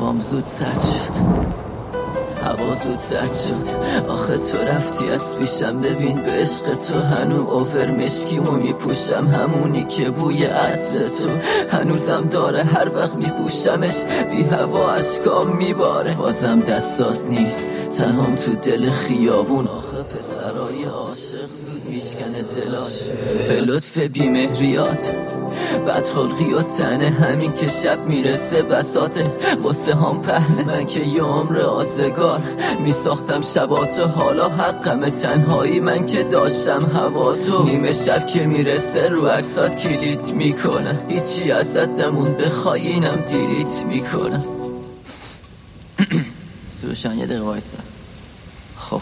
شام زود سرد شد، هوا زود زرد شد. آخه تو رفتی از پیشم، ببین به عشق تو هنو اوور مشکیمو میپوشم، همونی که بوی عطر تو هنوزم داره، هر وقت میپوشمش بی هوا اشکام میباره. بازم دستات نیست تنهام تو دل خیابون، آخه پسرای عاشق زود میشکنه دلاش به لطف بیمهریات، بدخلقی و تنه همین که شب میرسه بساته واسه هم پهنه. من که یه عمر آزگار میساختم شباتو، حالا حقم تنهایی من که داشتم هواتو. نیمه شب که میرسه رو عکسات کلیت میکنه، هیچی ازت نمون بخوای اینم دیلیت میکنه. سوشان یه دقیقه وایسا. خب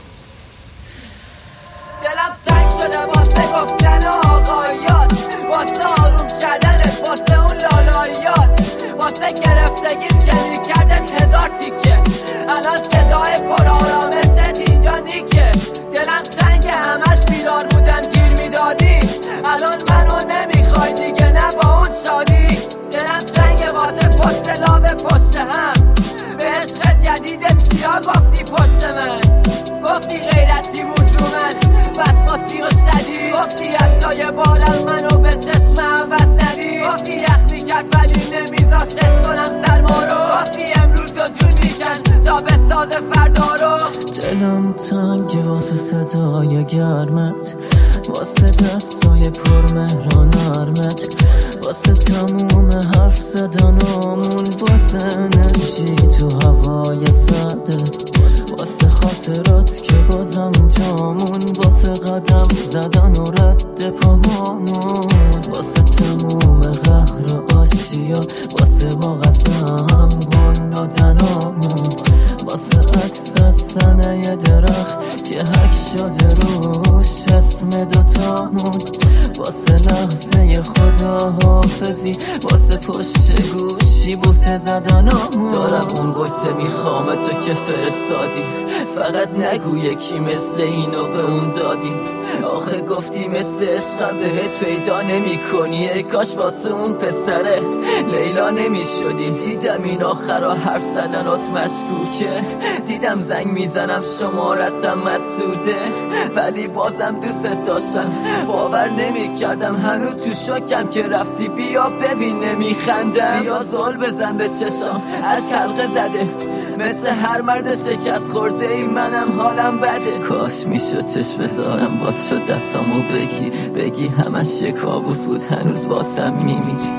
دلم تنگ شده واسه گفتن آقایات، واسه آروم کردنت، واسه اون لالایات، واسه گرفتگیم که میکردت هزار تیکه. الان صدای پر آرامشت اینجا نیکه. دلم تنگ همش بیدار بودم گیر میدادی، الان منو نمیخوای دیگه نه با اون شادی. دلم تنگ واسه پشت لاب پشت هم، به عشق جدیدت چیا گفتی پشت من؟ گفتی غیرتی بود رو من وسواسی و شدید، گفتی حتی یه بارم منو به چشم عوض ندی، گفتی یخ میکرد ولی نمیذاش حس کنم سرما رو، گفتی امروز و جون میکن تا به ساز فردا رو. دلم تنگ واسه صدای گرمت، واسه دستای پرمهر و نرمت، واسه تموم حرف زدنامون، واسه انرژی تو هوای سرده، واسه خاطرات که بازم جامون، واسه قدم زدن و رد پاهامون، واسه تموم قهر و آشیا، واسه با قسم گل دادنامون، واسه عکس از سنه درخت که حک شده روش اسم دوتامون، واسه لحظه خداحافظی، واسه پشت گوشی بوسه زدنامون. دارم اون بوسه میخوام تو که فرستادی، فقط نگو یکی مثل اینو به اون دادی. آخه گفتی مثل عشقم بهت پیدا نمی کنی، ای کاش واسه اون پسره لیلا نمی شدی. دیدم این آخرا حرف زدنات مشکوکه، دیدم زنگ میزنم شمارتم مسدوده، ولی بازم دوست داشتم باور نمی کردم. هنوز تو شکم که رفتی، بیا ببین نمیخندم، بیا زل بزن به چشام عشق حلقه زده، مثل هر مرد شکست خورده ای منم حالم بده. کاش میشد چشم بذارم باز شد دستامو بگی همش یه کابوس بود، هنوز واسم میمیری.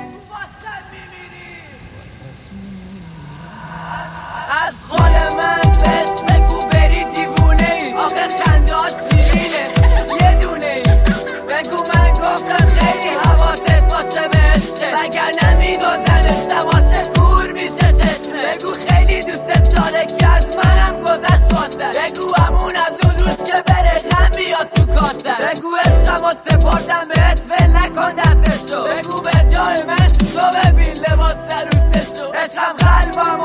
از قول من بهش بگو بری دیوونه ای، آخه خندهاش شیرینه یه دونه ای. بگو من گفتم خیلی حواست باشه به عشقه، وگر نمیگذرش نباشه کور میشه چشمه. بگو خیلی دوست داره که از منم گذشت واسه، بگو همون از اون روز که بره غم بیاد تو کاسه، بگو عشقم و سپردم بهت ول نکن دستشو، بگو به جای من تو ببین لباس روسشو. عشقم قلبم